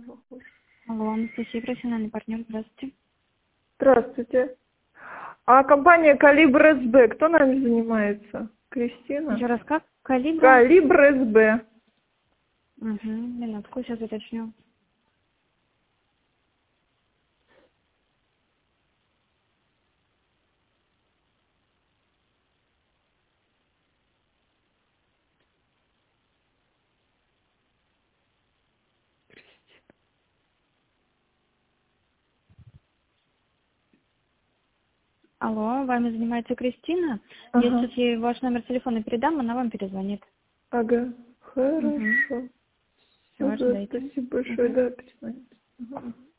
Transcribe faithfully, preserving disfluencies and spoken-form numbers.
похоже. Алло, Анастасия, профессиональный партнер, здравствуйте. Здравствуйте. А компания «Калибр СБ», кто нами занимается? Кристина? Еще раз как? Калибр? «Калибр СБ». Угу, минутку, сейчас уточню. Алло, вами занимается Кристина. Ага. Я сейчас ей ваш номер телефона передам, она вам перезвонит. Ага, хорошо. Угу. Все, Ну, да, ожидайте. спасибо большое, Угу. да, перезвоните. Ага.